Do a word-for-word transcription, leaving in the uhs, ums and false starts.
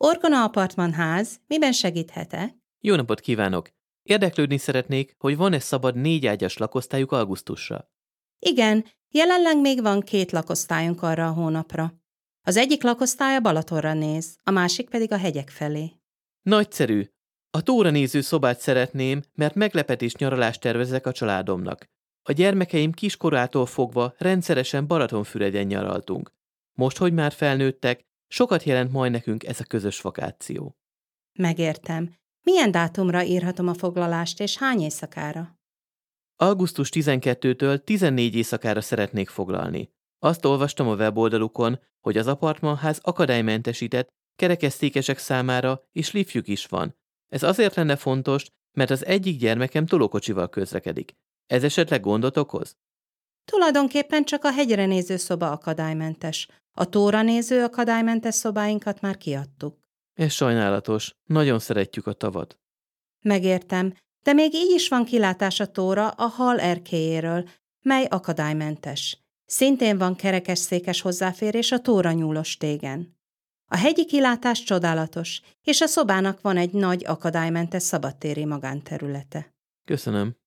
Orgona apartmanház, miben segíthetek? Jó napot kívánok! Érdeklődni szeretnék, hogy van-e szabad négyágyas lakosztályuk augusztusra. Igen, jelenleg még van két lakosztályunk arra a hónapra. Az egyik lakosztály a Balatonra néz, a másik pedig a hegyek felé. Nagyszerű! A tóra néző szobát szeretném, mert meglepetés nyaralást tervezek a családomnak. A gyermekeim kiskorától fogva rendszeresen Balatonfüreden nyaraltunk. Most, hogy már felnőttek, sokat jelent majd nekünk ez a közös vakáció. Megértem. Milyen dátumra írhatom a foglalást, és hány éjszakára? augusztus tizenkettőtől tizennégy éjszakára szeretnék foglalni. Azt olvastam a weboldalukon, hogy az apartmanház akadálymentesített, kerekesszékesek számára és liftjük is van. Ez azért lenne fontos, mert az egyik gyermekem tolókocsival közlekedik. Ez esetleg gondot okoz? Tulajdonképpen csak a hegyre néző szoba akadálymentes. A tóra néző akadálymentes szobáinkat már kiadtuk. Ez sajnálatos. Nagyon szeretjük a tavat. Megértem, de még így is van kilátás a tóra a hal erkélyéről, mely akadálymentes. Szintén van kerekesszékes hozzáférés a tóra nyúlós tégen. A hegyi kilátás csodálatos, és a szobának van egy nagy akadálymentes szabadtéri magánterülete. Köszönöm.